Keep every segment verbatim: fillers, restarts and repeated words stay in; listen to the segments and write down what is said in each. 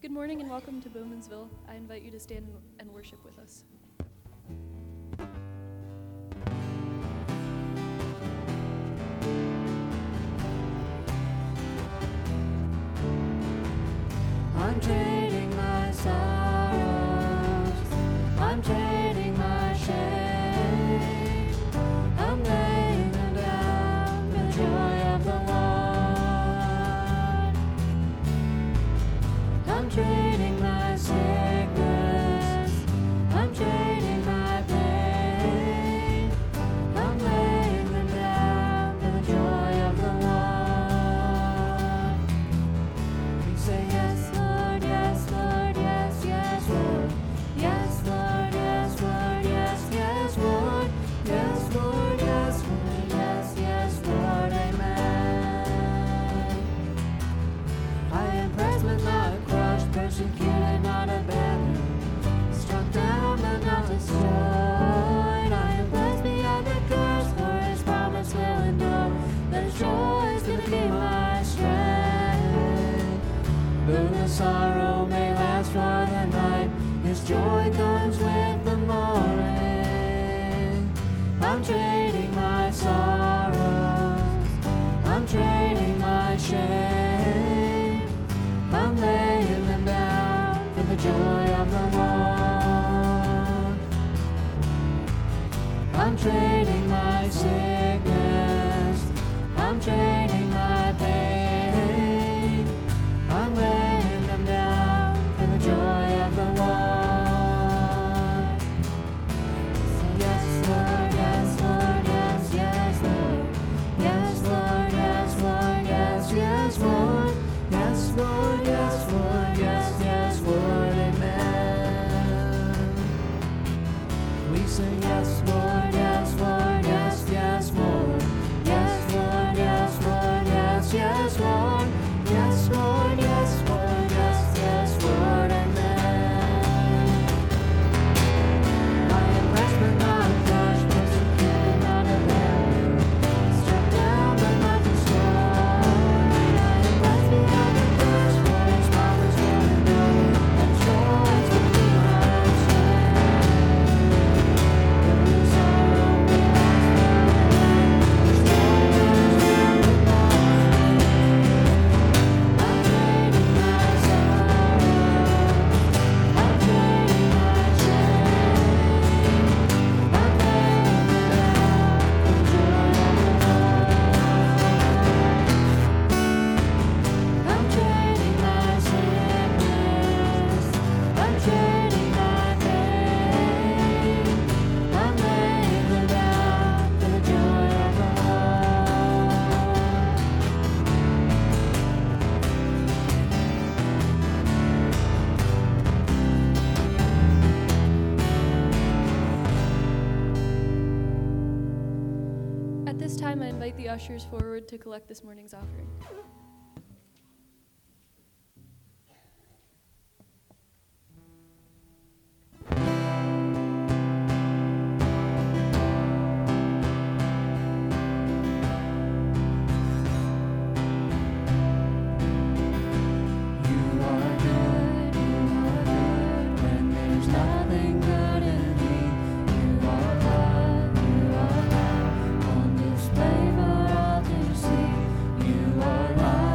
Good morning and welcome to Bowmansville. I invite you to stand and worship with us. I'm trading my sorrows, I'm trading my shame, I'm laying them down for the joy of the Lord. I'm trading my sickness, I'm trading my pain, I'm laying them down for the joy of the Lord. We say yes, Lord, yes, Lord, yes, yes, Lord. Yes, Lord, yes, Lord, yes, yes, Lord. Yes, Lord, yes, Lord, yes, yes, Lord, amen. I am pressed but not crushed, persecuted, not abandoned, struck down but not destroyed. I am blessed beyond the curse, for his promise will endure. That his joy is gonna be my strength. Though the sorrow may last for the night, his joy comes with the morning. I'm trading my sorrows, I'm trading my shame, I'm laying them down for the joy of the Lord. I'm trading my sickness, I'm trading my pain, I'm laying them down for the joy of the Lord. Say yes, Lord, yes, Lord, yes, yes, Lord. Yes, Lord, yes, Lord, yes, yes, Lord. Yes, Lord, yes, Lord, yes, yes, Lord, amen. We say yes, Lord, yes, Lord, yes, yes, Lord. Yes, Lord, yes, Lord, yes, yes, Lord. Yes, Lord, yes, Lord, yes, yes, Lord, amen. I am blessed but not crushed, persecuted, not abandoned, struck down but not destroyed. I am blessed beyond the curse, for his promise will endure. And joy is to be my strength. Though the sorrow may last for the night, his joy comes with the morning. I'm trading my sorrows, I'm trading my shame, I'm laying them down for the joy of the Lord. I'm trading my sickness, I'm trading my pain, I'm laying them down for the joy of the Lord. At this time, I invite the ushers forward to collect this morning's offering. You are good, you are good when there's nothing good in me. You are love, you are love on display for all to see. You are love.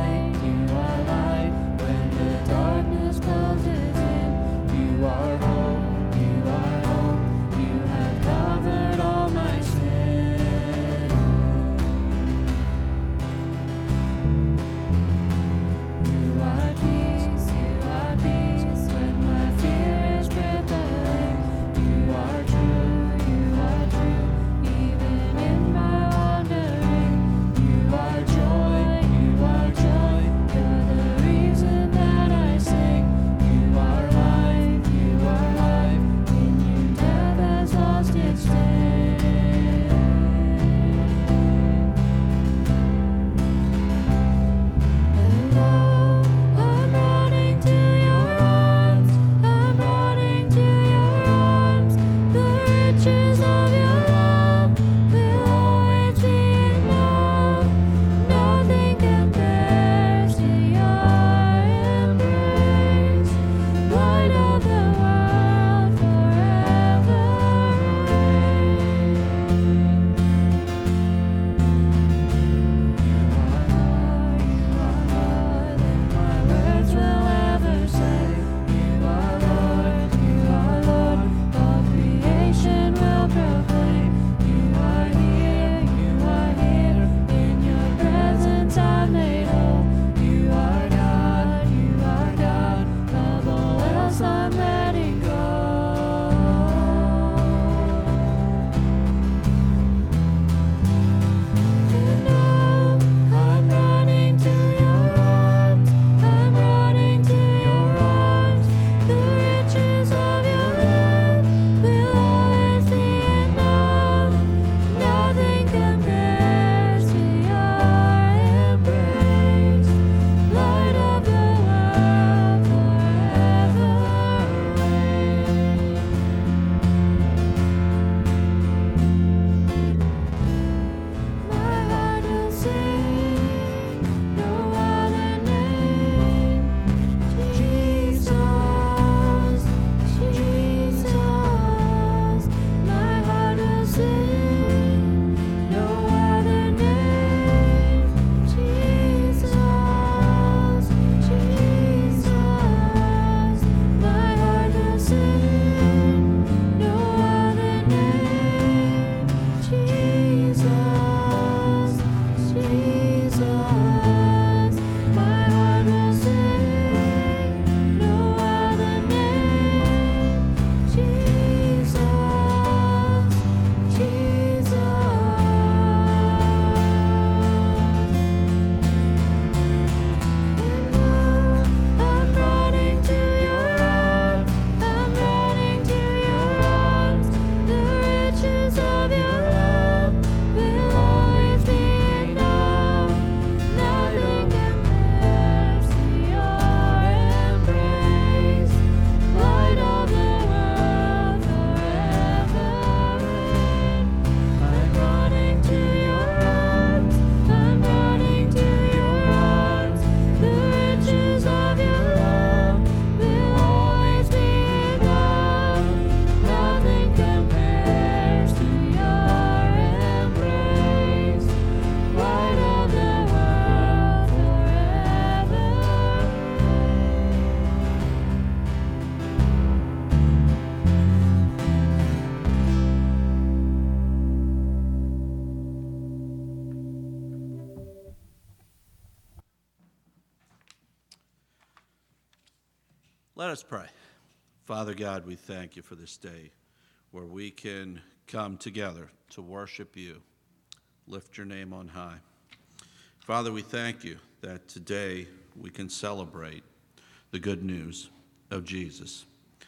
Let us pray. Father God, we thank you for this day where we can come together to worship you, lift your name on high. Father, we thank you that today we can celebrate the good news of Jesus,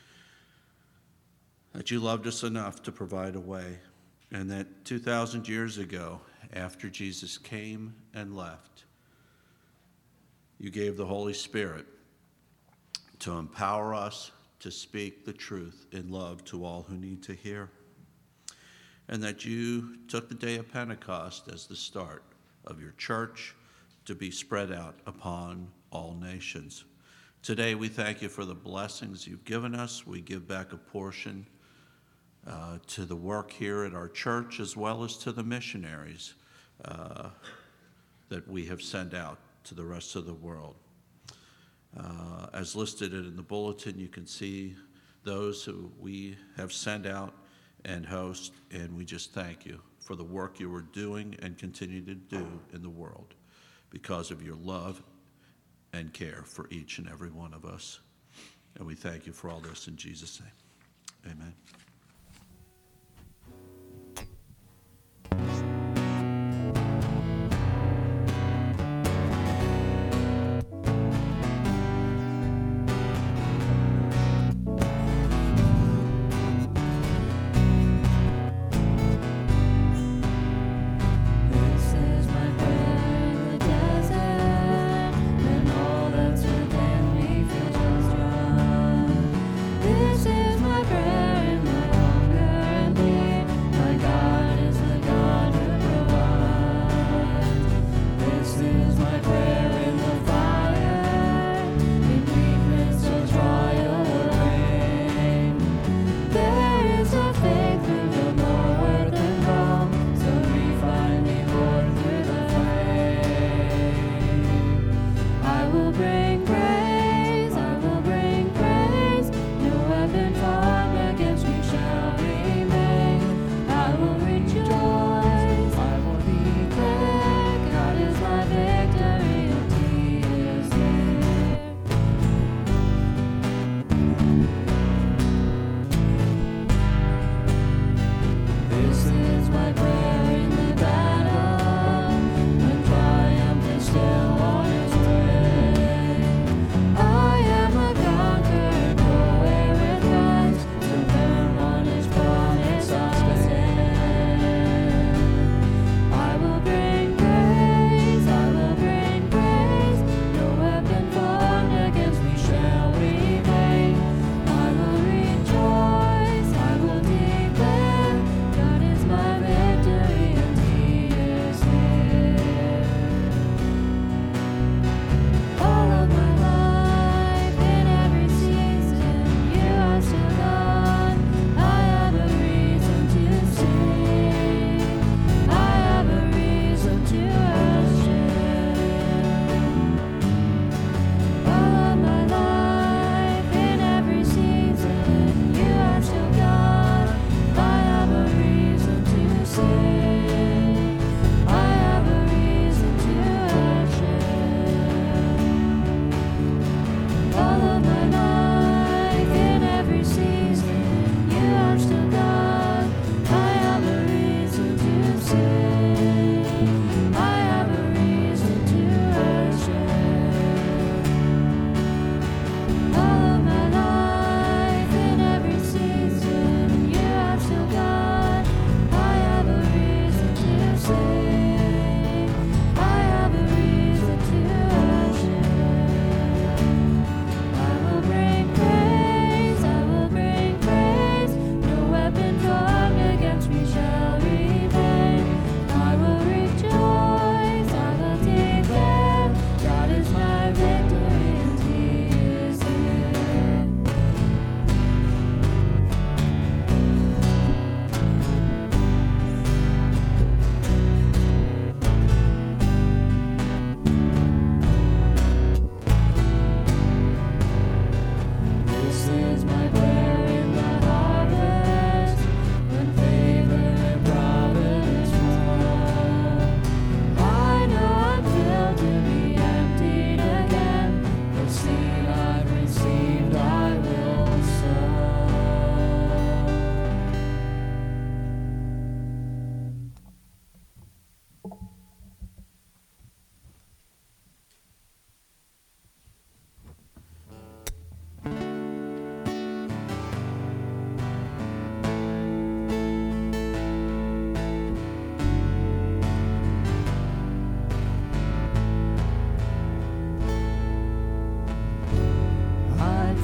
that you loved us enough to provide a way, and that two thousand years ago, after Jesus came and left, you gave the Holy Spirit to empower us to speak the truth in love to all who need to hear, and that you took the day of Pentecost as the start of your church to be spread out upon all nations. Today we thank you for the blessings you've given us. We give back a portion uh, to the work here at our church, as well as to the missionaries uh, that we have sent out to the rest of the world. Uh, as listed in the bulletin, you can see those who we have sent out and host, and we just thank you for the work you are doing and continue to do in the world because of your love and care for each and every one of us. And we thank you for all this in Jesus' name. Amen. Still on his way.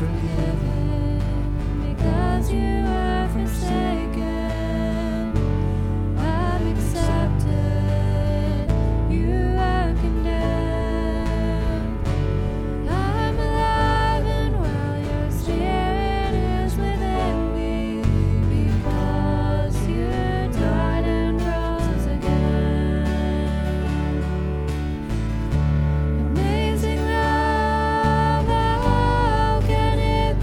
forgiven, because you are forsaken. I'm accepted, you are condemned. I'm alive and well, your spirit is within me, because you died and rose again. Amazing love, how can it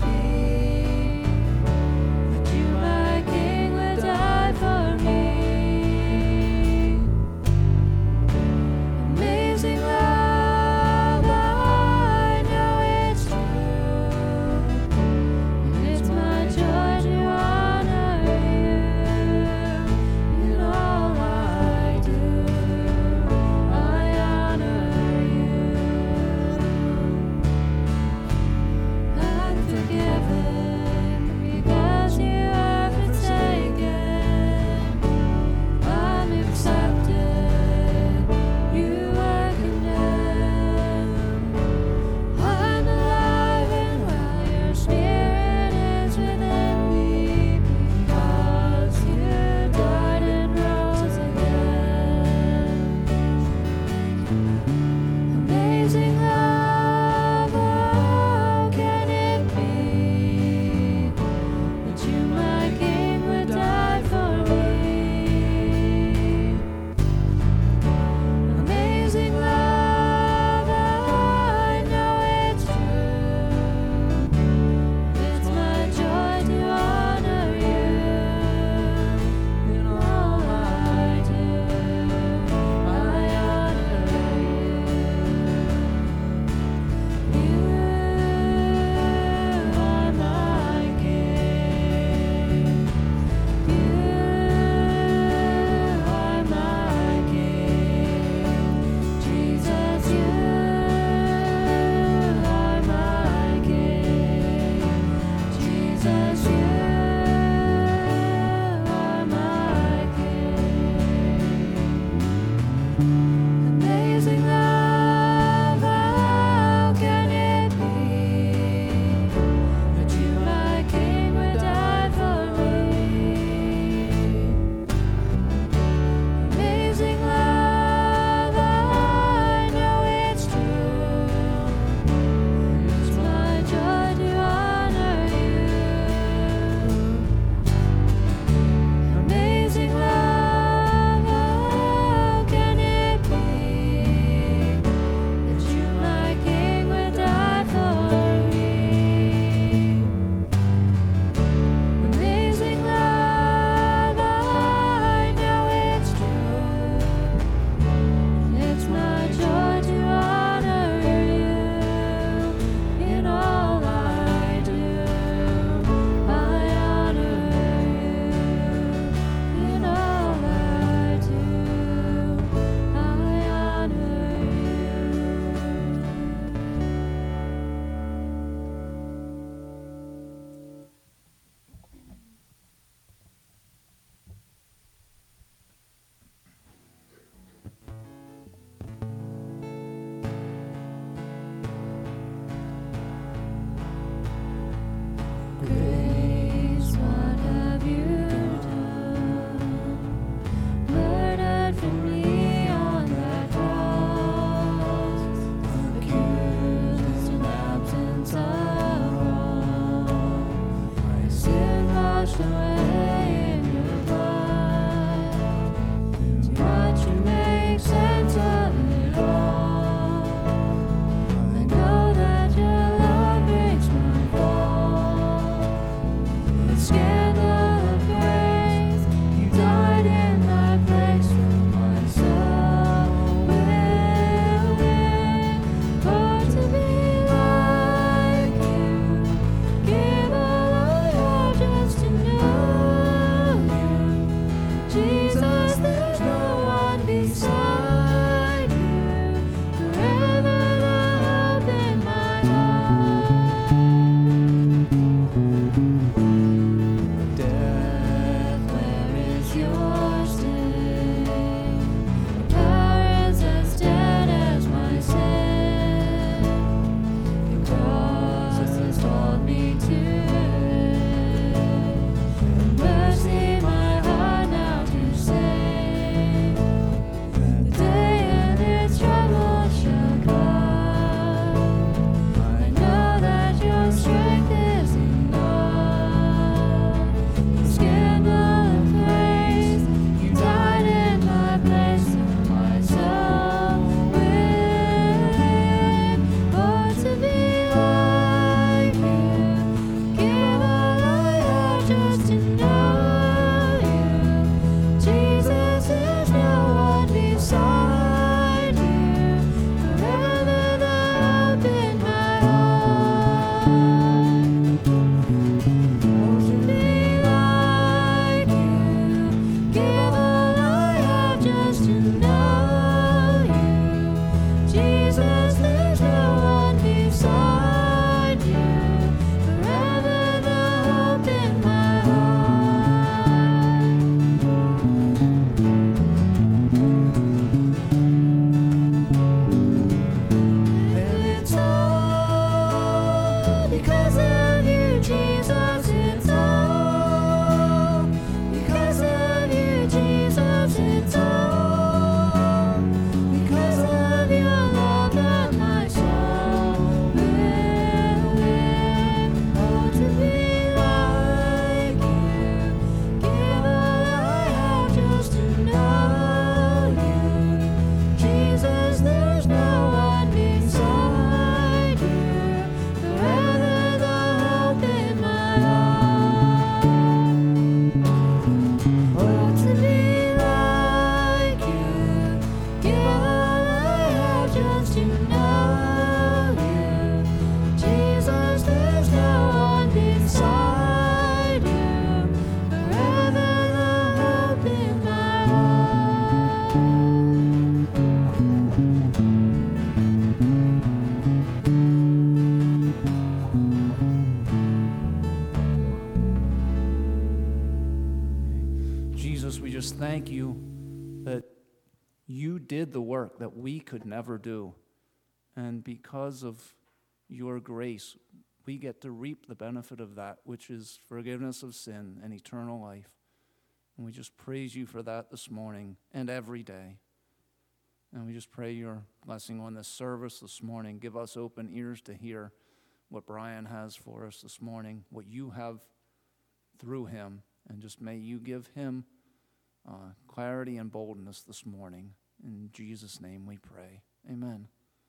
thank you that you did the work that we could never do. And because of your grace, we get to reap the benefit of that, which is forgiveness of sin and eternal life. And we just praise you for that this morning and every day. And we just pray your blessing on this service this morning. Give us open ears to hear what Brian has for us this morning, what you have through him. And just may you give him uh, clarity and boldness this morning. In Jesus' name we pray. Amen.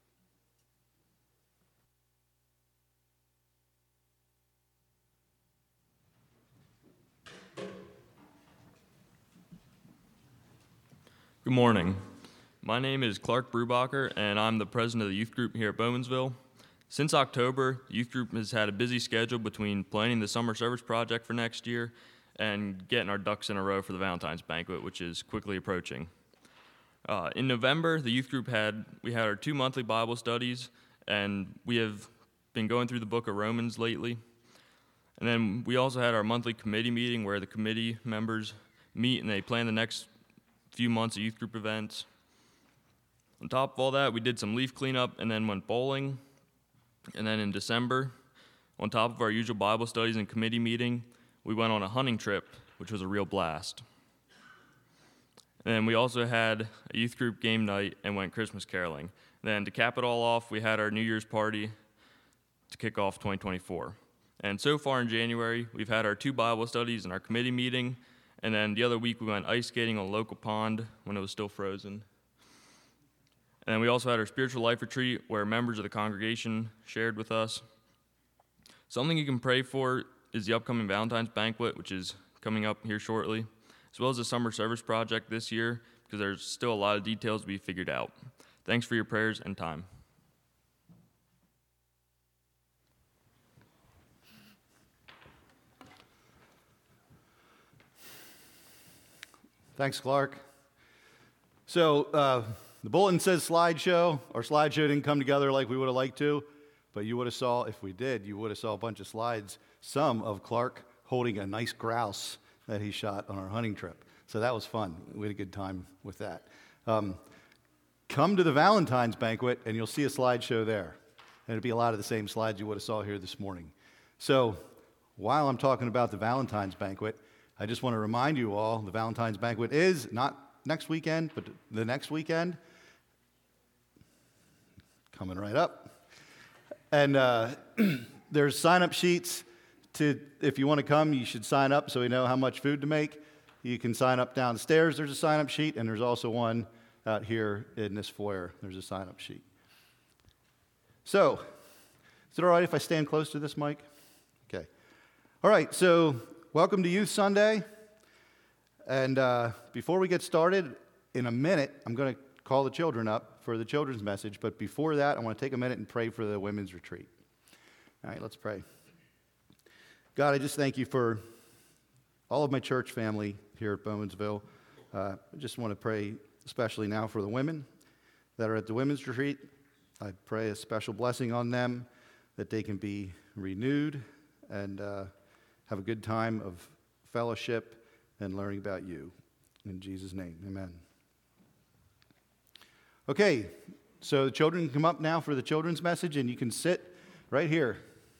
Good morning. My name is Clark Brubacher, and I'm the president of the youth group here at Bowmansville. Since October, the youth group has had a busy schedule between planning the summer service project for next year and getting our ducks in a row for the Valentine's banquet, which is quickly approaching. Uh, in November, the youth group had we had our two monthly Bible studies, and we have been going through the book of Romans lately. And then we also had our monthly committee meeting where the committee members meet and they plan the next few months of youth group events. On top of all that, we did some leaf cleanup and then went bowling. And then in December, on top of our usual Bible studies and committee meeting, we went on a hunting trip, which was a real blast. And then we also had a youth group game night and went Christmas caroling. Then to cap it all off, we had our New Year's party to kick off twenty twenty-four. And so far in January, we've had our two Bible studies and our committee meeting. And then the other week, we went ice skating on a local pond when it was still frozen. And then we also had our spiritual life retreat where members of the congregation shared with us. Something you can pray for is the upcoming Valentine's banquet, which is coming up here shortly, as well as the summer service project this year, because there's still a lot of details to be figured out. Thanks for your prayers and time. Thanks, Clark. So uh, the bulletin says slideshow. Our slideshow didn't come together like we would have liked to, but you would have saw, if we did, you would have saw a bunch of slides, some of Clark holding a nice grouse that he shot on our hunting trip. So that was fun. We had a good time with that. Um, come to the Valentine's banquet, and you'll see a slideshow there. And it'll be a lot of the same slides you would have saw here this morning. So while I'm talking about the Valentine's banquet, I just want to remind you all, the Valentine's banquet is not next weekend, but the next weekend. Coming right up. And uh, there's sign-up sheets. To, if you want to come, you should sign up so we know how much food to make. You can sign up downstairs. There's a sign-up sheet, and there's also one out here in this foyer. There's a sign-up sheet. So, is it all right if I stand close to this mic? Okay. All right, so welcome to Youth Sunday. And uh, before we get started, in a minute, I'm going to call the children up for the children's message. But before that, I want to take a minute and pray for the women's retreat. All right, let's pray. God, I just thank you for all of my church family here at Bowmansville. Uh, I just want to pray especially now for the women that are at the women's retreat. I pray a special blessing on them, that they can be renewed and uh, have a good time of fellowship and learning about you. In Jesus' name, amen. Okay, so the children can come up now for the children's message, and you can sit right here.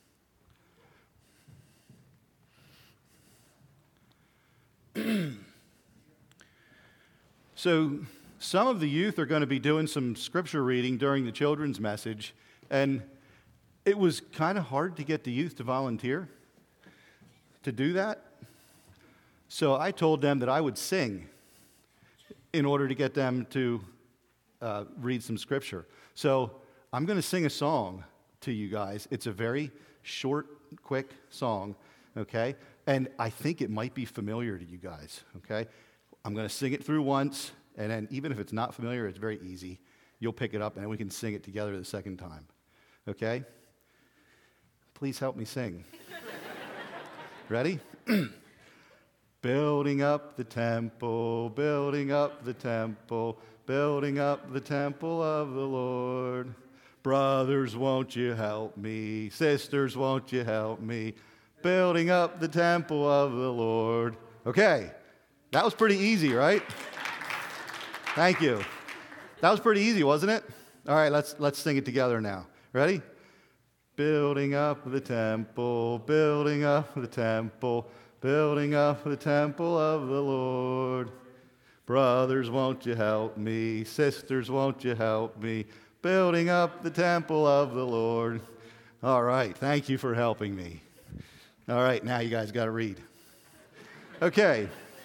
So some of the youth are going to be doing some scripture reading during the children's message, and it was kind of hard to get the youth to volunteer to do that. So I told them that I would sing in order to get them to uh, read some scripture. So I'm going to sing a song to you guys. It's a very short, quick song, okay? And I think it might be familiar to you guys, okay? I'm going to sing it through once, and then even if it's not familiar, it's very easy. You'll pick it up, and we can sing it together the second time, okay? Please help me sing. Ready? Building up the temple, building up the temple, building up the temple of the Lord. Brothers, won't you help me? Sisters, won't you help me? Building up the temple of the Lord. Okay, That was pretty easy, right? Thank you. That was pretty easy, wasn't it? All right, let's let's sing it together now. Ready? Building up the temple, building up the temple, building up the temple of the Lord. Brothers, won't you help me? Sisters, won't you help me? Building up the temple of the Lord. All right, thank you for helping me. All right, now you guys got to read. Okay.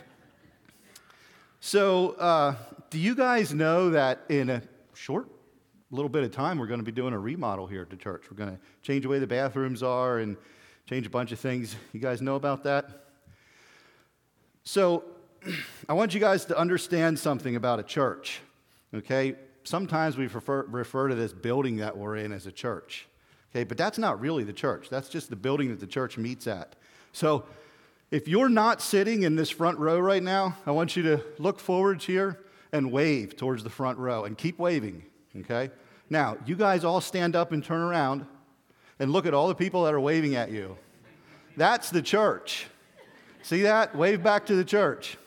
So, uh, do you guys know that in a short little bit of time, we're going to be doing a remodel here at the church? We're going to change the way the bathrooms are and change a bunch of things. You guys know about that? So, I want you guys to understand something about a church, okay? Sometimes we refer, refer to this building that we're in as a church, okay? But that's not really the church. That's just the building that the church meets at. So, if you're not sitting in this front row right now, I want you to look forward here and wave towards the front row and keep waving, okay? Now, you guys all stand up and turn around and look at all the people that are waving at you. That's the church. See that? Wave back to the church.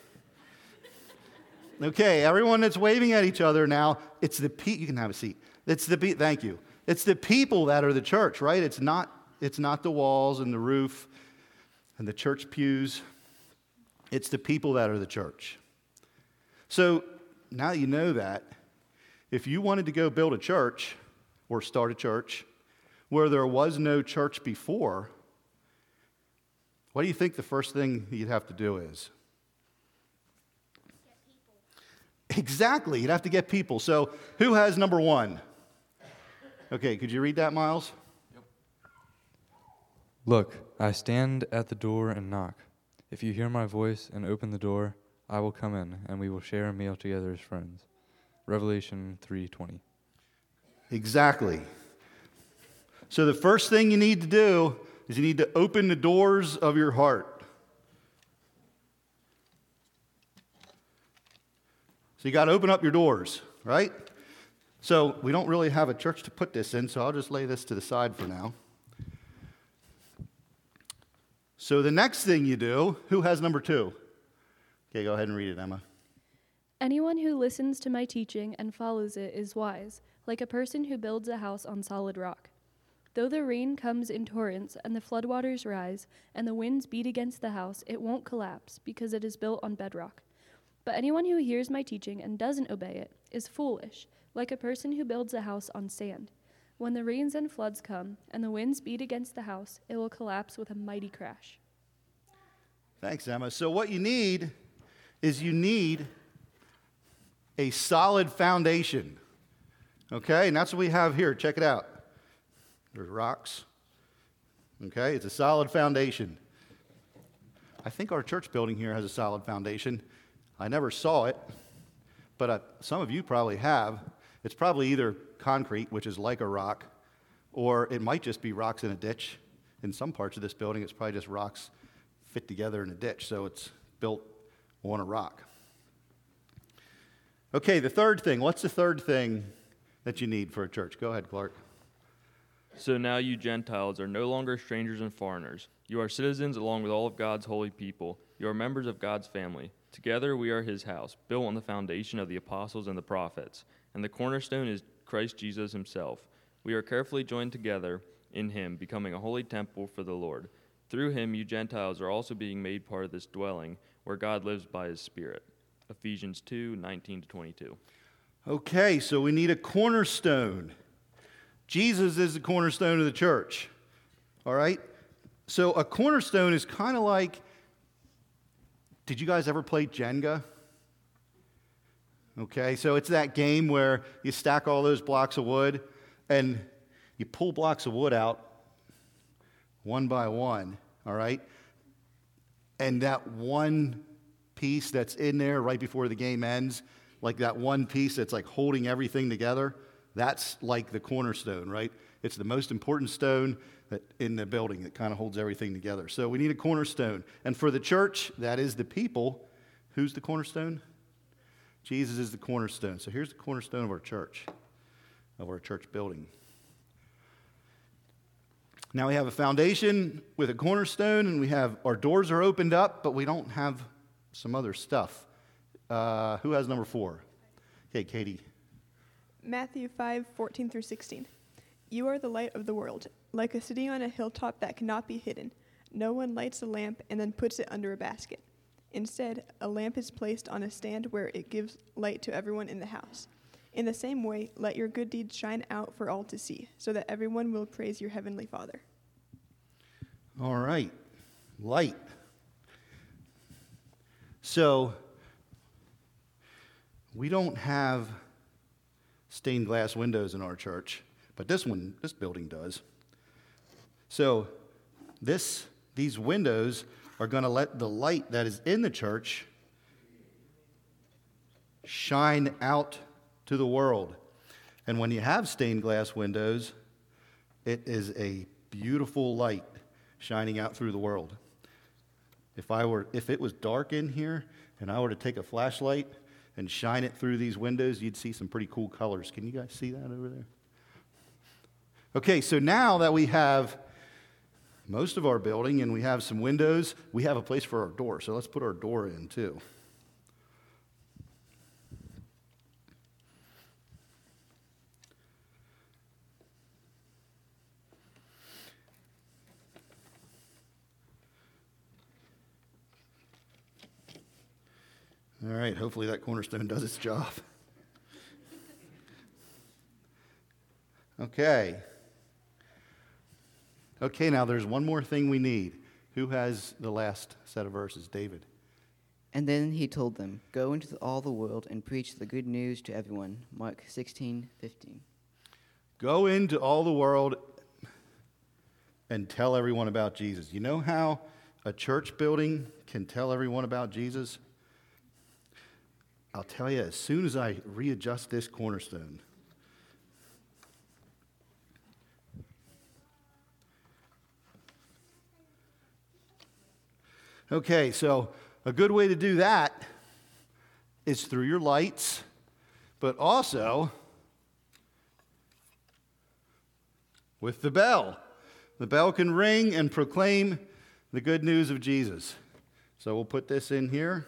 Okay, everyone that's waving at each other now, it's the pe- you can have a seat. It's the pe- thank you. It's the people that are the church, right? It's not it's not the walls and the roof and the church pews. It's the people that are the church. So, now you know that, if you wanted to go build a church or start a church where there was no church before, what do you think the first thing you'd have to do is? Exactly. You'd have to get people. So who has number one? Okay, could you read that, Miles? Yep. Look, I stand at the door and knock. If you hear my voice and open the door, I will come in, and we will share a meal together as friends. Revelation three twenty. Exactly. So the first thing you need to do is you need to open the doors of your heart. So you got to open up your doors, right? So we don't really have a church to put this in, so I'll just lay this to the side for now. So the next thing you do, who has number two? Okay, go ahead and read it, Emma. Anyone who listens to my teaching and follows it is wise, like a person who builds a house on solid rock. Though the rain comes in torrents and the floodwaters rise and the winds beat against the house, it won't collapse because it is built on bedrock. But anyone who hears my teaching and doesn't obey it is foolish, like a person who builds a house on sand. When the rains and floods come and the winds beat against the house, it will collapse with a mighty crash. Thanks, Emma. So what you need is you need a solid foundation. Okay, and that's what we have here. Check it out. There's rocks. Okay, it's a solid foundation. I think our church building here has a solid foundation. I never saw it, but uh, some of you probably have. It's probably either concrete, which is like a rock, or it might just be rocks in a ditch. In some parts of this building, it's probably just rocks fit together in a ditch, so it's built on a rock. Okay, the third thing. What's the third thing that you need for a church? Go ahead, Clark. So now you Gentiles are no longer strangers and foreigners. You are citizens along with all of God's holy people. You are members of God's family. Together we are his house, built on the foundation of the apostles and the prophets. And the cornerstone is Christ Jesus himself. We are carefully joined together in him, becoming a holy temple for the Lord. Through him you Gentiles are also being made part of this dwelling, where God lives by his Spirit. Ephesians two nineteen to twenty-two. Okay, so we need a cornerstone. Jesus is the cornerstone of the church. All right? So a cornerstone is kind of like, did you guys ever play Jenga? Okay, so it's that game where you stack all those blocks of wood and you pull blocks of wood out one by one, all right? And that one piece that's in there right before the game ends, like that one piece that's like holding everything together, that's like the cornerstone, right? It's the most important stone that in the building that kind of holds everything together. So we need a cornerstone. And for the church, that is the people. Who's the cornerstone? Jesus is the cornerstone. So here's the cornerstone of our church, of our church building. Now we have a foundation with a cornerstone, and we have our doors are opened up, but we don't have some other stuff. Uh, who has number four? Okay, Katie. Matthew five, fourteen through sixteen. You are the light of the world, like a city on a hilltop that cannot be hidden. No one lights a lamp and then puts it under a basket. Instead, a lamp is placed on a stand where it gives light to everyone in the house. In the same way, let your good deeds shine out for all to see, so that everyone will praise your heavenly Father. All right, light. So, we don't have stained glass windows in our church, but this one, this building does. So, this, these windows are going to let the light that is in the church shine out to the world. And when you have stained glass windows, it is a beautiful light shining out through the world. If I were, if it was dark in here and I were to take a flashlight and shine it through these windows, you'd see some pretty cool colors. Can you guys see that over there? Okay, so now that we have most of our building and we have some windows, we have a place for our door. So let's put our door in too. All right, hopefully that cornerstone does its job. Okay. Okay, now there's one more thing we need. Who has the last set of verses? David. And then he told them, "Go into all the world and preach the good news to everyone." Mark sixteen fifteen. Go into all the world and tell everyone about Jesus. You know how a church building can tell everyone about Jesus? I'll tell you, as soon as I readjust this cornerstone, okay, so a good way to do that is through your lights, but also with the bell. The bell can ring and proclaim the good news of Jesus. So we'll put this in here.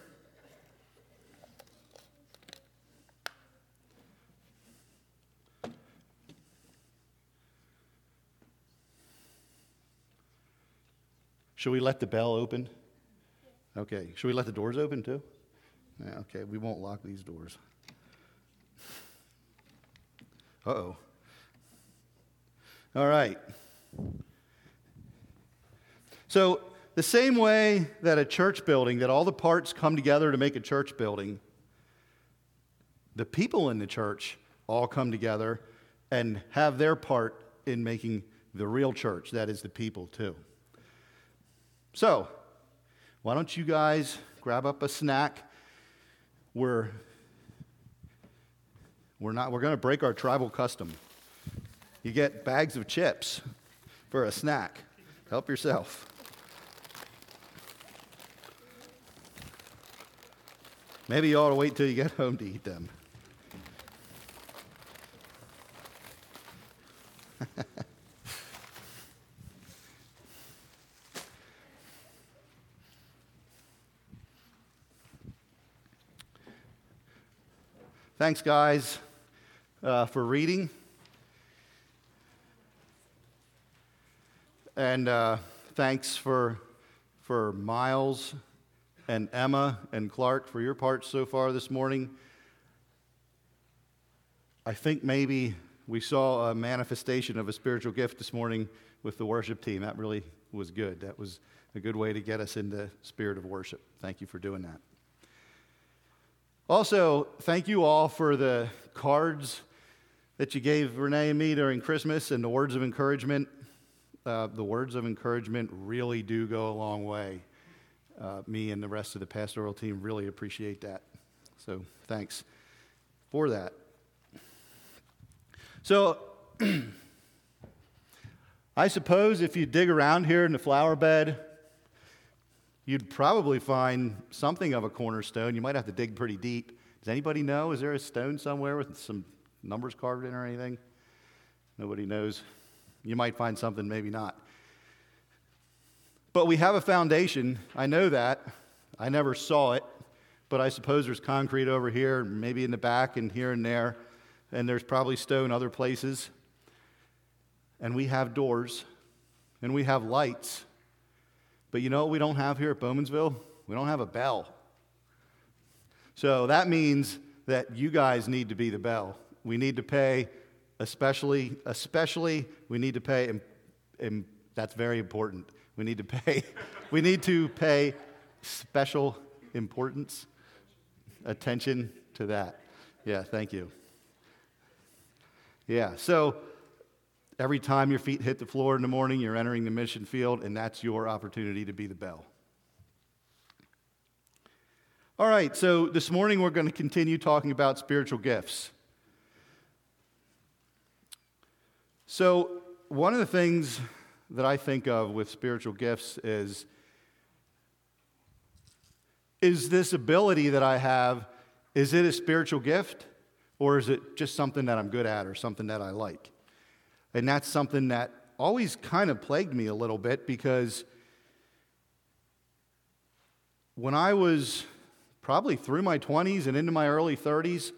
Should we let the bell open? Okay. Should we let the doors open too? Yeah, okay, we won't lock these doors. Uh-oh. All right. So the same way that a church building, that all the parts come together to make a church building, the people in the church all come together and have their part in making the real church, that is the people too. So, why don't you guys grab up a snack? We're, we're not, we're going to break our tribal custom. You get bags of chips for a snack. Help yourself. Maybe you ought to wait till you get home to eat them. Thanks, guys, uh, for reading. And uh, thanks for, for Miles and Emma and Clark for your parts so far this morning. I think maybe we saw a manifestation of a spiritual gift this morning with the worship team. That really was good. That was a good way to get us in the spirit of worship. Thank you for doing that. Also, thank you all for the cards that you gave Renee and me during Christmas and the words of encouragement. Uh, the words of encouragement really do go a long way. Uh, me and the rest of the pastoral team really appreciate that. So thanks for that. So I suppose if you dig around here in the flower bed, you'd probably find something of a cornerstone. You might have to dig pretty deep. Does anybody know? Is there a stone somewhere with some numbers carved in or anything? Nobody knows. You might find something, maybe not. But we have a foundation. I know that. I never saw it. but I suppose there's concrete over here, maybe in the back and here and there, and there's probably stone other places. And we have doors, and we have lights. But you know what we don't have here at Bowmansville? We don't have a bell. So that means that you guys need to be the bell. We need to pay, especially, especially, we need to pay, and, and that's very important. We need to pay, we need to pay special importance, attention to that. Yeah, thank you. Yeah, so every time your feet hit the floor in the morning, you're entering the mission field, and that's your opportunity to be the bell. All right, so this morning we're going to continue talking about spiritual gifts. So one of the things that I think of with spiritual gifts is, is this ability that I have, is it a spiritual gift, or is it just something that I'm good at or something that I like? And that's something that always kind of plagued me a little bit, because when I was probably through my twenties and into my early thirties,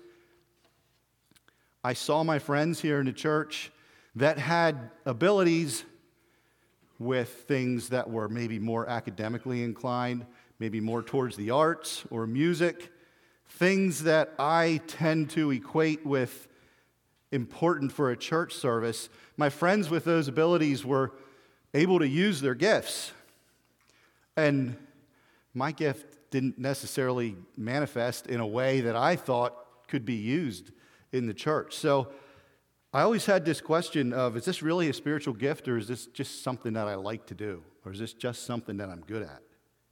I saw my friends here in the church that had abilities with things that were maybe more academically inclined, maybe more towards the arts or music, things that I tend to equate with important for a church service. My friends with those abilities were able to use their gifts. And my gift didn't necessarily manifest in a way that I thought could be used in the church. So I always had this question of, is this really a spiritual gift, or is this just something that I like to do? Or is this just something that I'm good at?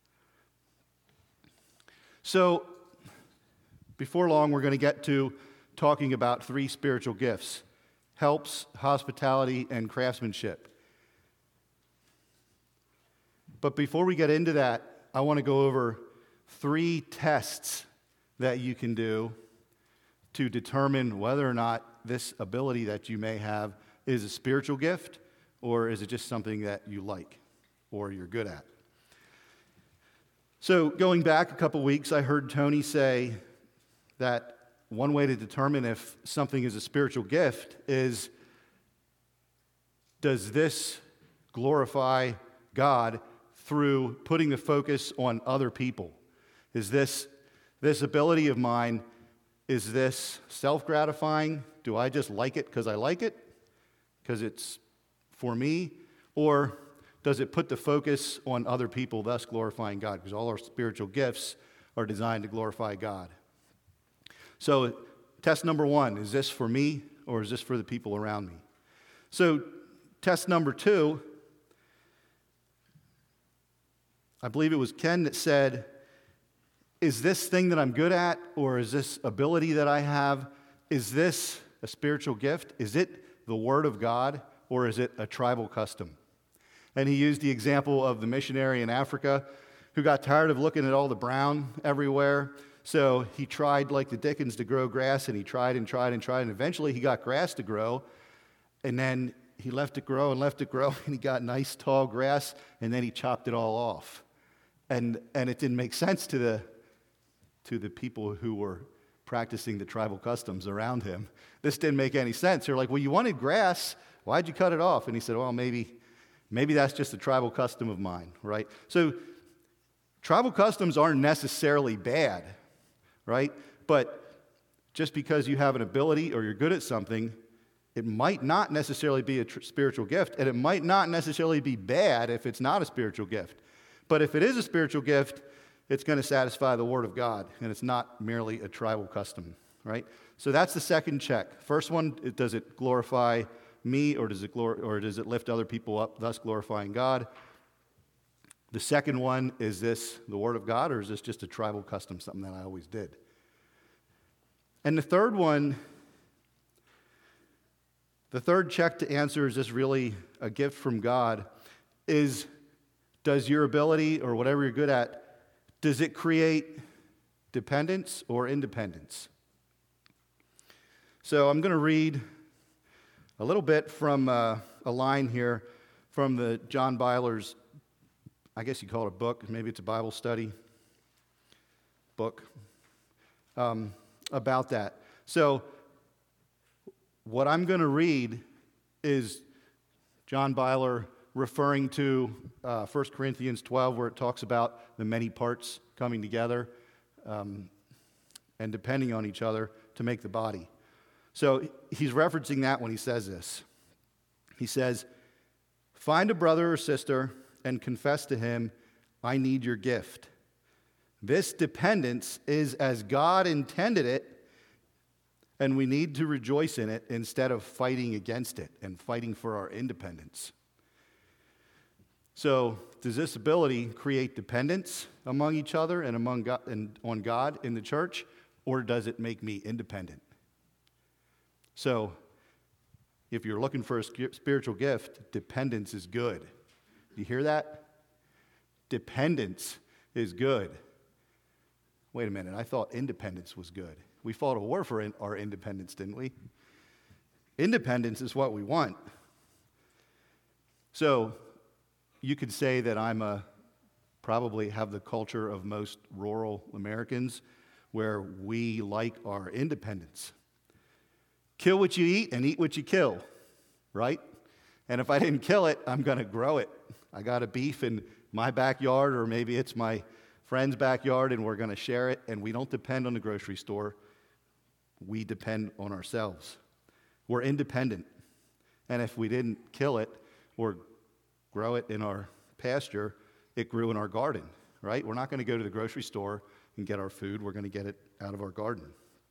So before long, we're going to get to talking about three spiritual gifts: helps, hospitality, and craftsmanship. But before we get into that, I want to go over three tests that you can do to determine whether or not this ability that you may have is a spiritual gift, or is it just something that you like or you're good at. So going back a couple weeks, I heard Tony say that one way to determine if something is a spiritual gift is, does this glorify God through putting the focus on other people? Is this, this ability of mine, is this self-gratifying? Do I just like it because I like it, because it's for me? Or does it put the focus on other people, thus glorifying God? Because all our spiritual gifts are designed to glorify God. So test number one, is this for me, or is this for the people around me? So test number two, I believe it was Ken that said, is this thing that I'm good at, or is this ability that I have, is this a spiritual gift? Is it the Word of God, or is it a tribal custom? And he used the example of the missionary in Africa who got tired of looking at all the brown everywhere. So he tried like the Dickens to grow grass, and he tried and tried and tried, and eventually he got grass to grow, and then he left it grow and left it grow, and he got nice tall grass, and then he chopped it all off. And and it didn't make sense to the to the people who were practicing the tribal customs around him. This didn't make any sense. They're like, well, you wanted grass, why'd you cut it off? And he said, well, maybe, maybe that's just a tribal custom of mine, right? So tribal customs aren't necessarily bad, right? But just because you have an ability or you're good at something, it might not necessarily be a tr- spiritual gift, and it might not necessarily be bad if it's not a spiritual gift. But if it is a spiritual gift, it's going to satisfy the Word of God, and it's not merely a tribal custom, right? So that's the second check. First one, does it glorify me, or does it glor- or does it lift other people up, thus glorifying God? The second one, is this the Word of God, or is this just a tribal custom, something that I always did? And the third one, the third check to answer, is this really a gift from God, is, does your ability or whatever you're good at, does it create dependence or independence? So I'm going to read a little bit from uh, a line here from the John Byler's, I guess you call it a book, maybe it's a Bible study book. um, about that. So, what I'm going to read is John Byler referring to uh, First Corinthians twelve, where it talks about the many parts coming together um, and depending on each other to make the body. So he's referencing that when he says this. He says, "Find a brother or sister and confess to him, 'I need your gift.' This dependence is as God intended it, and we need to rejoice in it instead of fighting against it and fighting for our independence." So, does this ability create dependence among each other and among God, and on God in the church, or does it make me independent? So, if you're looking for a spiritual gift, dependence is good. You hear that? Dependence is good. Wait a minute, I thought independence was good. We fought a war for in- our independence, didn't we? Independence is what we want. So, you could say that I'm a, probably have the culture of most rural Americans where we like our independence. Kill what you eat and eat what you kill, right? And if I didn't kill it, I'm going to grow it. I got a beef in my backyard, or maybe it's my friend's backyard, and we're going to share it, and we don't depend on the grocery store. We depend on ourselves. We're independent. And if we didn't kill it or grow it in our pasture, it grew in our garden, right? We're not going to go to the grocery store and get our food. We're going to get it out of our garden.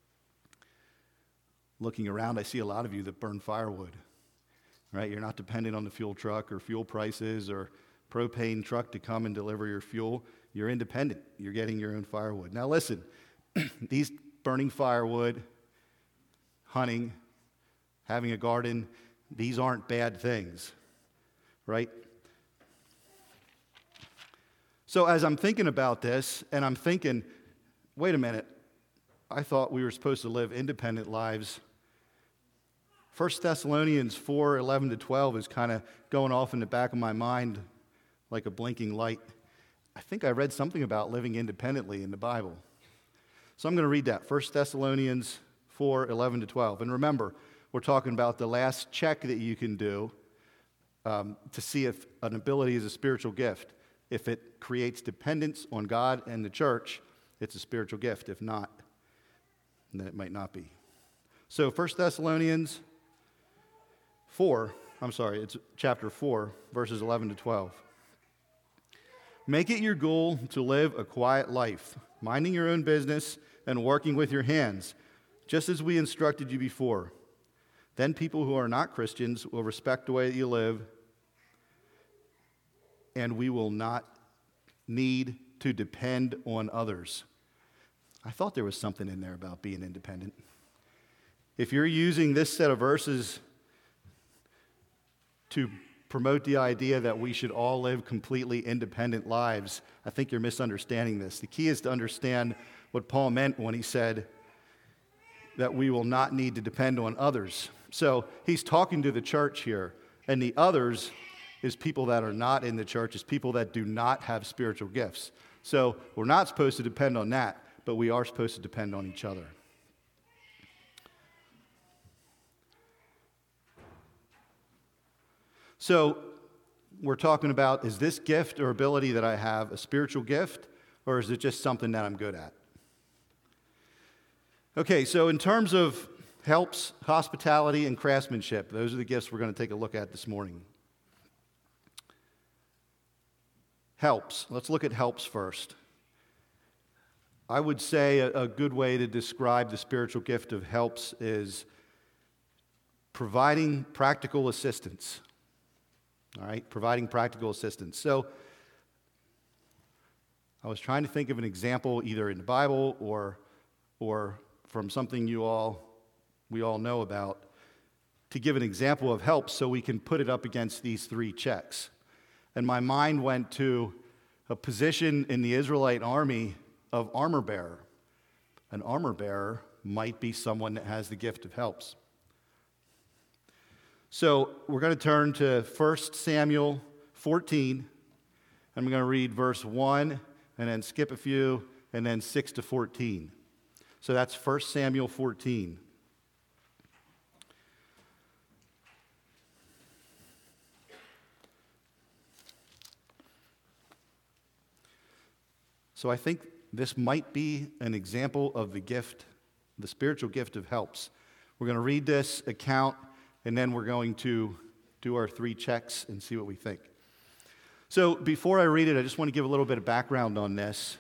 Looking around, I see a lot of you that burn firewood, right? You're not dependent on the fuel truck or fuel prices or propane truck to come and deliver your fuel. You're independent. You're getting your own firewood. Now listen, these burning firewood, hunting, having a garden, these aren't bad things, right? So as I'm thinking about this, and I'm thinking, wait a minute, I thought we were supposed to live independent lives. First Thessalonians four, eleven to twelve is kind of going off in the back of my mind like a blinking light. I think I read something about living independently in the Bible. So I'm going to read that, First Thessalonians four, eleven to twelve. And remember, we're talking about the last check that you can do um, to see if an ability is a spiritual gift. If it creates dependence on God and the church, it's a spiritual gift. If not, then it might not be. So First Thessalonians four, I'm sorry, it's chapter four, verses eleven to twelve. Make it your goal to live a quiet life, minding your own business and working with your hands, just as we instructed you before. Then people who are not Christians will respect the way that you live, and we will not need to depend on others. I thought there was something in there about being independent. If you're using this set of verses to promote the idea that we should all live completely independent lives, I think you're misunderstanding this. The key is to understand what Paul meant when he said that we will not need to depend on others. So he's talking to the church here, and the others is people that are not in the church, is people that do not have spiritual gifts. So we're not supposed to depend on that, but we are supposed to depend on each other. So we're talking about, is this gift or ability that I have a spiritual gift, or is it just something that I'm good at? Okay, so in terms of helps, hospitality, and craftsmanship, those are the gifts we're going to take a look at this morning. Helps. Let's look at helps first. I would say a, a good way to describe the spiritual gift of helps is providing practical assistance. All right, providing practical assistance. So I was trying to think of an example either in the Bible or, or from something you all, we all know about, to give an example of helps so we can put it up against these three checks. And my mind went to a position in the Israelite army of armor bearer. An armor bearer might be someone that has the gift of helps. So we're going to turn to First Samuel fourteen, and we're going to read verse one, and then skip a few, and then six to fourteen. So that's First Samuel fourteen. So I think this might be an example of the gift, the spiritual gift of helps. We're going to read this account, and then we're going to do our three checks and see what we think. So before I read it, I just want to give a little bit of background on this.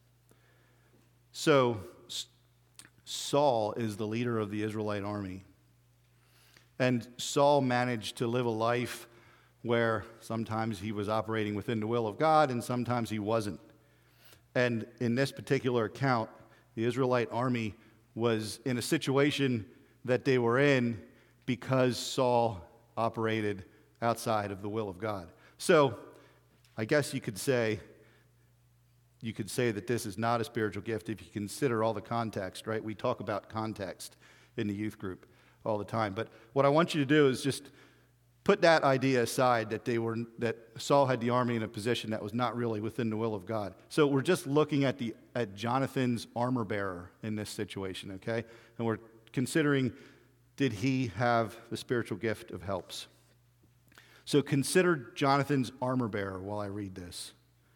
So Saul is the leader of the Israelite army. And Saul managed to live a life where sometimes he was operating within the will of God and sometimes he wasn't. And in this particular account, the Israelite army was in a situation that they were in because Saul operated outside of the will of God. So I guess you could say you could say that this is not a spiritual gift if you consider all the context, right? We talk about context in the youth group all the time. But what I want you to do is just put that idea aside that they were that Saul had the army in a position that was not really within the will of God. So we're just looking at the at Jonathan's armor bearer in this situation, okay? And we're considering, did he have the spiritual gift of helps? So consider Jonathan's armor bearer while I read this.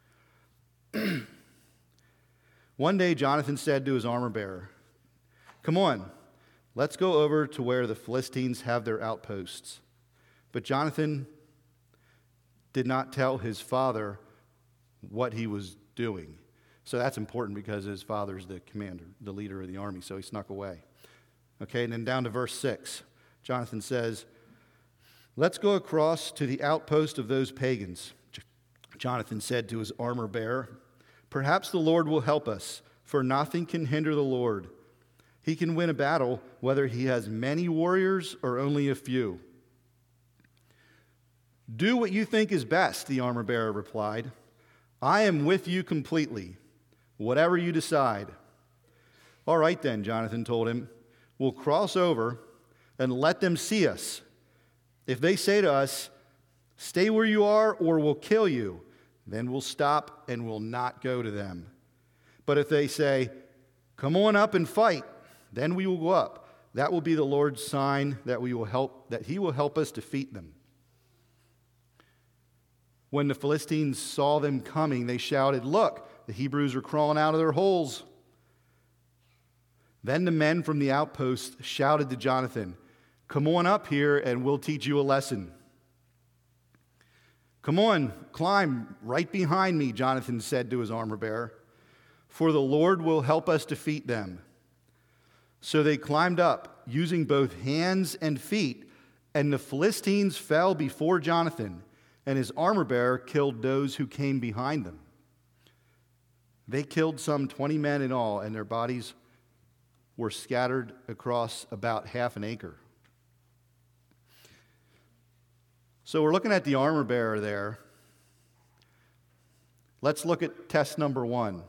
One day Jonathan said to his armor bearer, "Come on, let's go over to where the Philistines have their outposts." But Jonathan did not tell his father what he was doing. So that's important because his father's the commander, the leader of the army, so he snuck away. Okay, and then down to verse six. Jonathan says, "Let's go across to the outpost of those pagans." Jonathan said to his armor bearer, "Perhaps the Lord will help us, for nothing can hinder the Lord. He can win a battle whether he has many warriors or only a few." "Do what you think is best," the armor bearer replied. "I am with you completely, whatever you decide." "All right then," Jonathan told him, "we'll cross over and let them see us. If they say to us, 'Stay where you are or we'll kill you,' then we'll stop and we'll not go to them. But if they say, 'Come on up and fight,' then we will go up. That will be the Lord's sign that we will help that he will help us defeat them." When the Philistines saw them coming, they shouted, "Look, the Hebrews are crawling out of their holes." Then the men from the outpost shouted to Jonathan, "Come on up here and we'll teach you a lesson." "Come on, climb right behind me," Jonathan said to his armor bearer, "for the Lord will help us defeat them." So they climbed up, using both hands and feet, and the Philistines fell before Jonathan, and his armor bearer killed those who came behind them. They killed some twenty men in all, and their bodies were scattered across about half an acre. So we're looking at the armor bearer there. Let's look at test number one.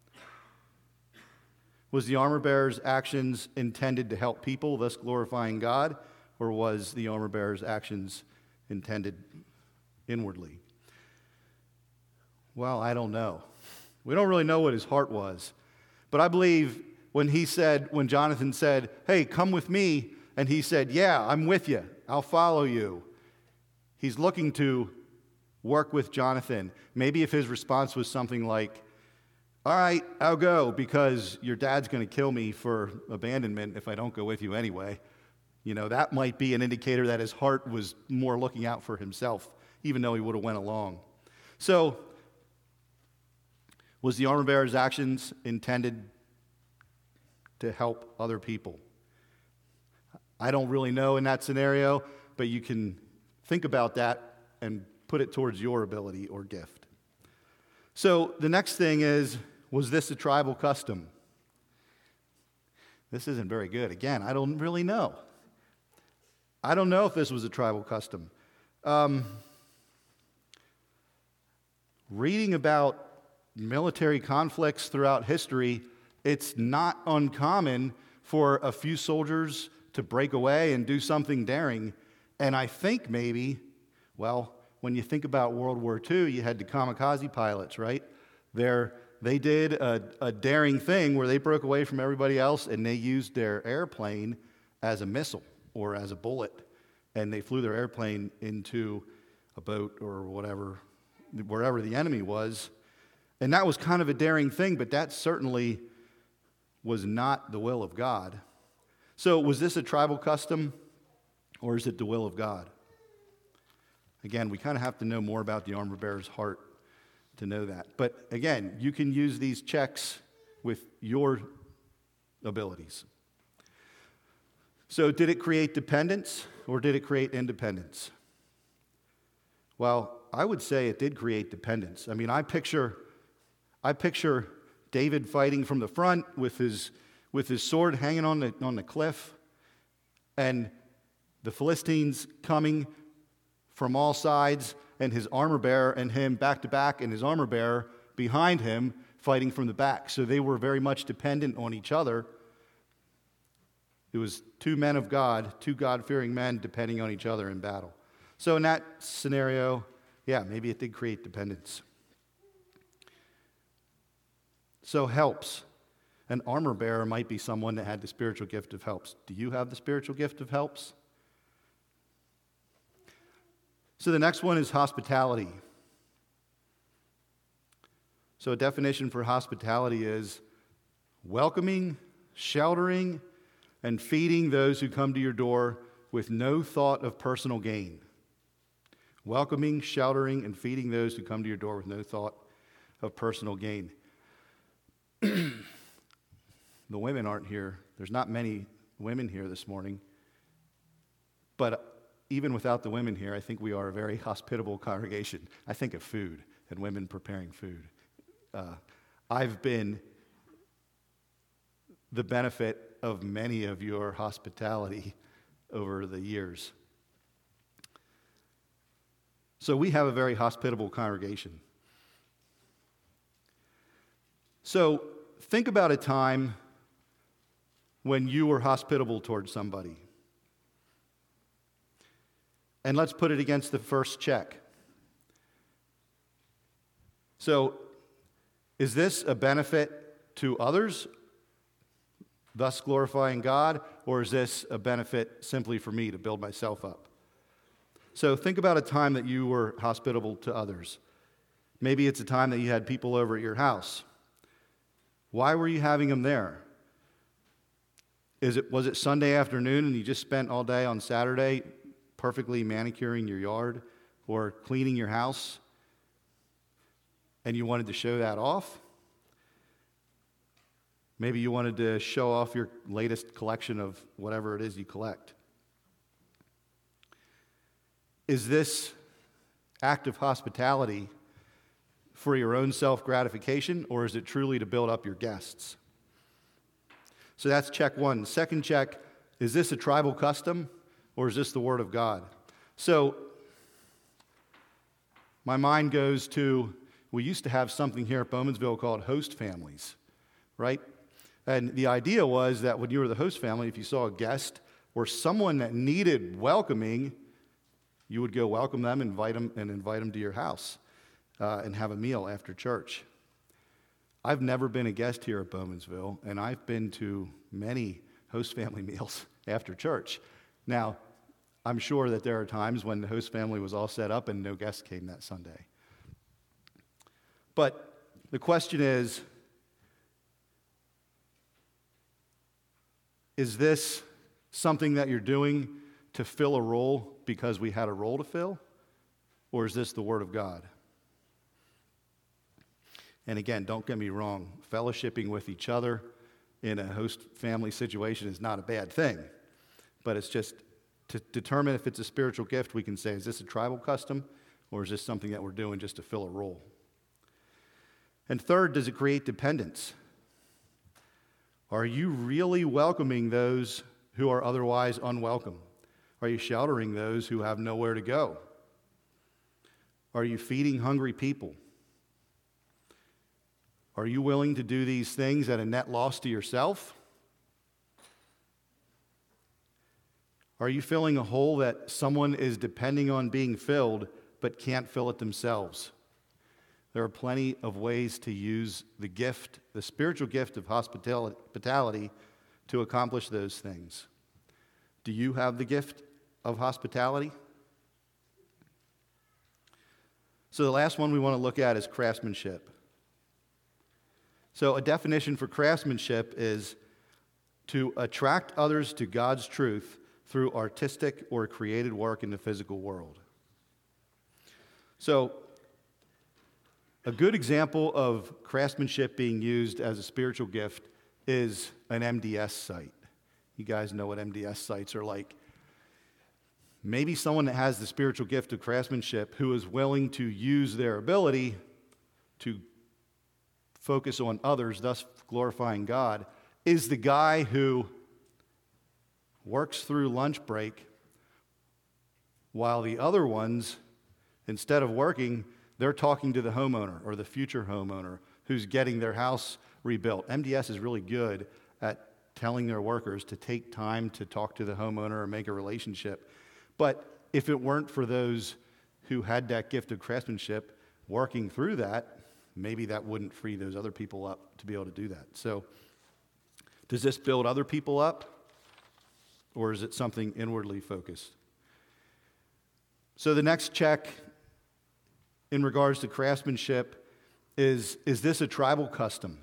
Was the armor bearer's actions intended to help people, thus glorifying God, or was the armor bearer's actions intended inwardly? Well, I don't know. We don't really know what his heart was. But I believe when he said, when Jonathan said, "Hey, come with me," and he said, "Yeah, I'm with you. I'll follow you." He's looking to work with Jonathan. Maybe if his response was something like, "All right, I'll go because your dad's going to kill me for abandonment if I don't go with you anyway." You know, that might be an indicator that his heart was more looking out for himself, even though he would have went along. So, was the armor bearer's actions intended to help other people? I don't really know in that scenario, but you can think about that and put it towards your ability or gift. So the next thing is, was this a tribal custom? This isn't very good. Again, I don't really know. I don't know if this was a tribal custom. Um, reading about military conflicts throughout history, it's not uncommon for a few soldiers to break away and do something daring. And I think maybe, well, when you think about World War Two, you had the kamikaze pilots, right? Their, they did a, a daring thing where they broke away from everybody else and they used their airplane as a missile or as a bullet. And they flew their airplane into a boat or whatever, wherever the enemy was. And that was kind of a daring thing, but that certainly was not the will of God. So was this a tribal custom, or is it the will of God? Again, we kind of have to know more about the armor bearer's heart to know that. But again, you can use these checks with your abilities. So did it create dependence, or did it create independence? Well, I would say it did create dependence. I mean, I picture, I picture David fighting from the front with his, with his sword hanging on the, on the cliff, and the Philistines coming from all sides, and his armor bearer and him back to back, and his armor bearer behind him fighting from the back. So they were very much dependent on each other. It was two men of God, two God-fearing men depending on each other in battle. So in that scenario, yeah, maybe it did create dependence. So helps. An armor bearer might be someone that had the spiritual gift of helps. Do you have the spiritual gift of helps? So the next one is hospitality. So a definition for hospitality is welcoming, sheltering, and feeding those who come to your door with no thought of personal gain. Welcoming, sheltering, and feeding those who come to your door with no thought of personal gain. The women aren't here. There's not many women here this morning. But even without the women here, I think we are a very hospitable congregation. I think of food and women preparing food. Uh, I've been the benefit of many of your hospitality over the years. So we have a very hospitable congregation. So think about a time when you were hospitable towards somebody. And let's put it against the first check. So, is this a benefit to others, thus glorifying God, or is this a benefit simply for me to build myself up? So, think about a time that you were hospitable to others. Maybe it's a time that you had people over at your house. Why were you having them there? Is it, was it Sunday afternoon and you just spent all day on Saturday perfectly manicuring your yard or cleaning your house, and you wanted to show that off? Maybe you wanted to show off your latest collection of whatever it is you collect. Is this act of hospitality for your own self-gratification, or is it truly to build up your guests? So that's check one. Second check, is this a tribal custom, or is this the Word of God? So my mind goes to, we used to have something here at Bowmansville called host families, right? And the idea was that when you were the host family, if you saw a guest or someone that needed welcoming, you would go welcome them, invite them, and invite them to your house uh, and have a meal after church. I've never been a guest here at Bowmansville, and I've been to many host family meals after church. Now, I'm sure that there are times when the host family was all set up and no guests came that Sunday. But the question is, is this something that you're doing to fill a role because we had a role to fill? Or is this the Word of God? And again, don't get me wrong, fellowshipping with each other in a host family situation is not a bad thing. But it's just to determine if it's a spiritual gift, we can say, is this a tribal custom, or is this something that we're doing just to fill a role? And third, does it create dependence? Are you really welcoming those who are otherwise unwelcome? Are you sheltering those who have nowhere to go? Are you feeding hungry people? Are you willing to do these things at a net loss to yourself? Are you filling a hole that someone is depending on being filled but can't fill it themselves? There are plenty of ways to use the gift, the spiritual gift of hospitality, to accomplish those things. Do you have the gift of hospitality? So the last one we want to look at is craftsmanship. So a definition for craftsmanship is to attract others to God's truth through artistic or created work in the physical world. So a good example of craftsmanship being used as a spiritual gift is an M D S site. You guys know what M D S sites are like. Maybe someone that has the spiritual gift of craftsmanship who is willing to use their ability to focus on others, thus glorifying God, is the guy who works through lunch break while the other ones, instead of working, they're talking to the homeowner or the future homeowner who's getting their house rebuilt. M D S is really good at telling their workers to take time to talk to the homeowner or make a relationship. But if it weren't for those who had that gift of craftsmanship working through that, maybe that wouldn't free those other people up to be able to do that. So does this build other people up, or is it something inwardly focused? So the next check in regards to craftsmanship is, is this a tribal custom?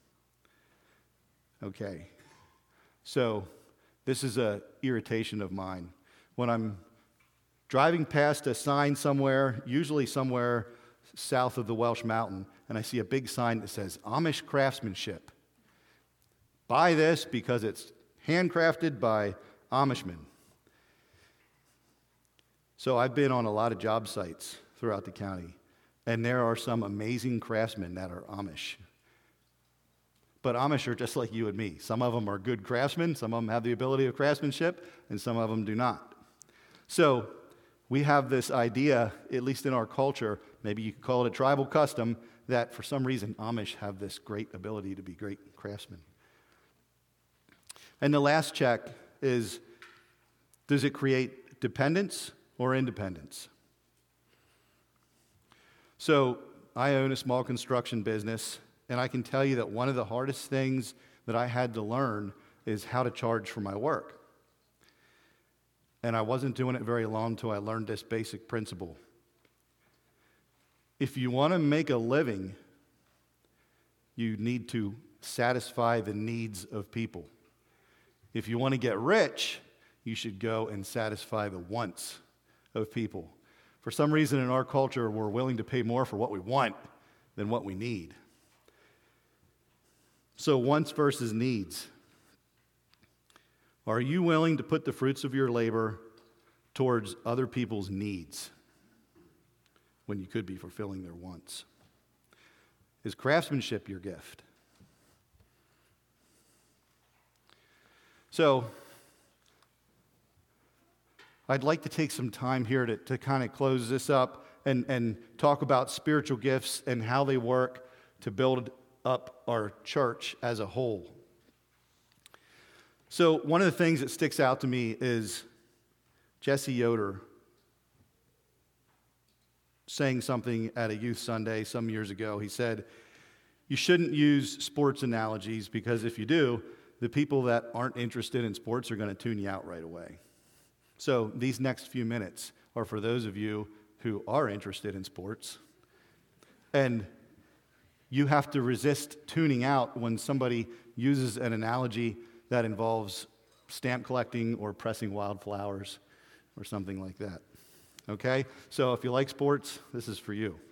Okay. So this is an irritation of mine. When I'm driving past a sign somewhere, usually somewhere south of the Welsh Mountain, and I see a big sign that says Amish craftsmanship. Buy this because it's handcrafted by Amishmen. So I've been on a lot of job sites throughout the county, and there are some amazing craftsmen that are Amish. But Amish are just like you and me. Some of them are good craftsmen, some of them have the ability of craftsmanship, and some of them do not. So we have this idea, at least in our culture, maybe you could call it a tribal custom, that for some reason Amish have this great ability to be great craftsmen. And the last check is, does it create dependence or independence? So I own a small construction business, and I can tell you that one of the hardest things that I had to learn is how to charge for my work. And I wasn't doing it very long until I learned this basic principle. If you want to make a living, you need to satisfy the needs of people. If you want to get rich, you should go and satisfy the wants of people. For some reason in our culture, we're willing to pay more for what we want than what we need. So wants versus needs. Are you willing to put the fruits of your labor towards other people's needs when you could be fulfilling their wants? Is craftsmanship your gift? So, I'd like to take some time here to, to kind of close this up and, and talk about spiritual gifts and how they work to build up our church as a whole. So one of the things that sticks out to me is Jesse Yoder saying something at a youth Sunday some years ago. He said, you shouldn't use sports analogies because if you do, the people that aren't interested in sports are going to tune you out right away. So these next few minutes are for those of you who are interested in sports. And you have to resist tuning out when somebody uses an analogy that involves stamp collecting or pressing wildflowers or something like that. Okay? So if you like sports, this is for you.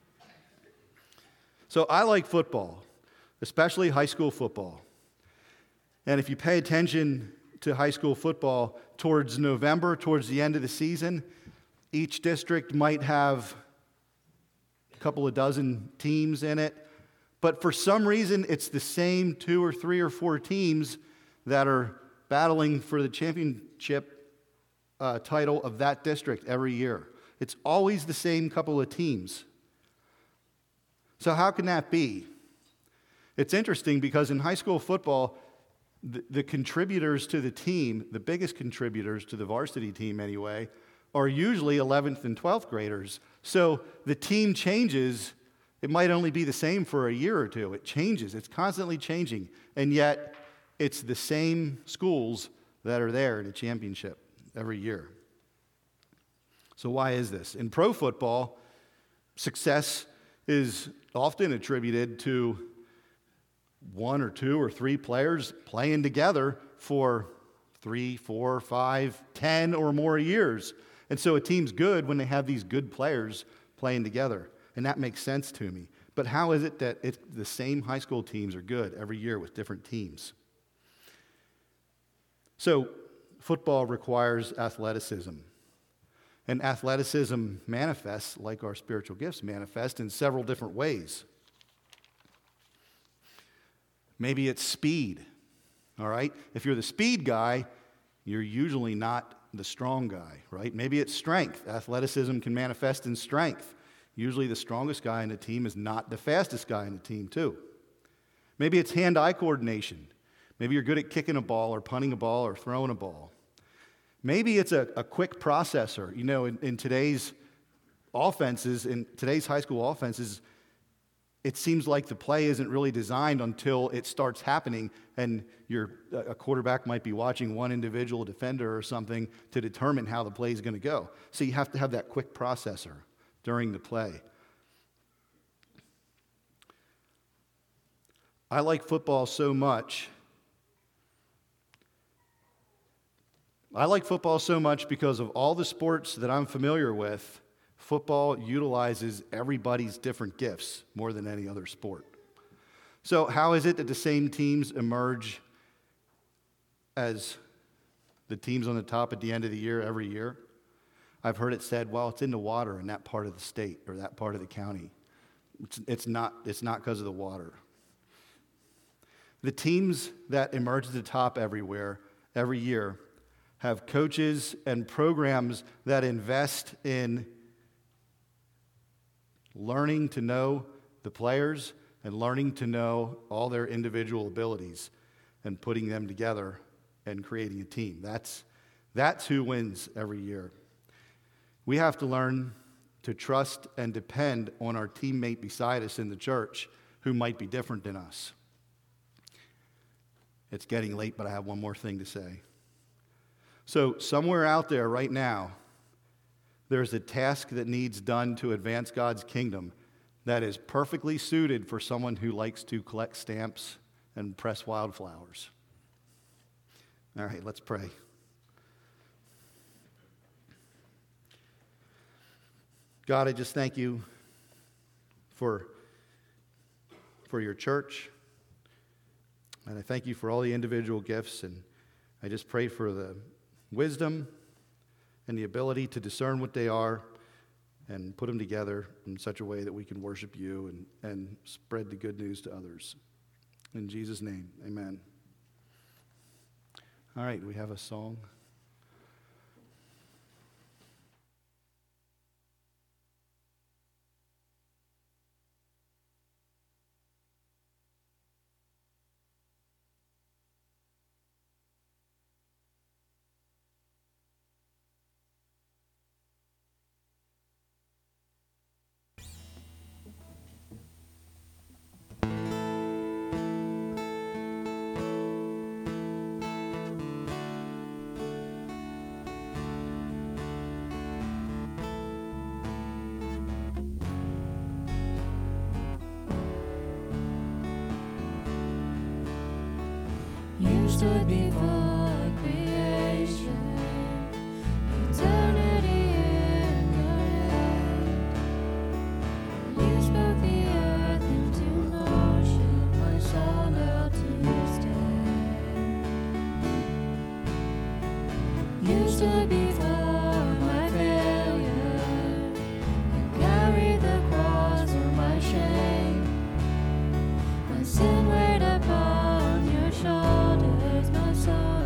So I like football, especially high school football. And if you pay attention to high school football, towards November, towards the end of the season, each district might have a couple of dozen teams in it. But for some reason, it's the same two or three or four teams that are battling for the championship uh, title of that district every year. It's always the same couple of teams. So how can that be? It's interesting because in high school football, the, the contributors to the team, the biggest contributors to the varsity team anyway, are usually eleventh and twelfth graders. So the team changes It might only be the same for a year or two. It changes. It's constantly changing. And yet, it's the same schools that are there in a championship every year. So why is this? In pro football, success is often attributed to one or two or three players playing together for three, four, five, ten or more years. And so a team's good when they have these good players playing together. And that makes sense to me. But how is it that it's the same high school teams are good every year with different teams? So football requires athleticism. And athleticism manifests, like our spiritual gifts manifest, in several different ways. Maybe it's speed, all right? If you're the speed guy, you're usually not the strong guy, right? Maybe it's strength. Athleticism can manifest in strength. Usually the strongest guy in the team is not the fastest guy in the team, too. Maybe it's hand-eye coordination. Maybe you're good at kicking a ball or punting a ball or throwing a ball. Maybe it's a, a quick processor. You know, in, in today's offenses, in today's high school offenses, it seems like the play isn't really designed until it starts happening, and your a quarterback might be watching one individual defender or something to determine how the play is going to go. So you have to have that quick processor during the play. I like football so much. I like football so much because of all the sports that I'm familiar with. Football utilizes everybody's different gifts more than any other sport. So how is it that the same teams emerge as the teams on the top at the end of the year every year? I've heard it said, well, it's in the water in that part of the state or that part of the county. It's, it's not, it's not because of the water. The teams that emerge at the top everywhere, every year, have coaches and programs that invest in learning to know the players and learning to know all their individual abilities and putting them together and creating a team. That's, that's who wins every year. We have to learn to trust and depend on our teammate beside us in the church who might be different than us. It's getting late, but I have one more thing to say. So somewhere out there right now, there's a task that needs done to advance God's kingdom that is perfectly suited for someone who likes to collect stamps and press wildflowers. All right, let's pray. God, I just thank you for, for your church. And I thank you for all the individual gifts. And I just pray for the wisdom and the ability to discern what they are and put them together in such a way that we can worship you and, and spread the good news to others. In Jesus' name, amen. All right, we have a song. You stood before creation, eternity in your hand. You spoke the earth into motion, my soul knelt to stand. You stood before my failure and carried the cross for my shame. My sin weighed upon your shoulders, my soul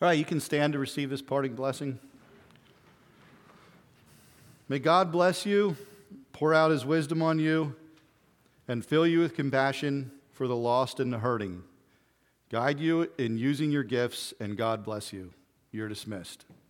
All right, you can stand to receive this parting blessing. May God bless you, pour out his wisdom on you, and fill you with compassion for the lost and the hurting. Guide you in using your gifts, and God bless you. You're dismissed.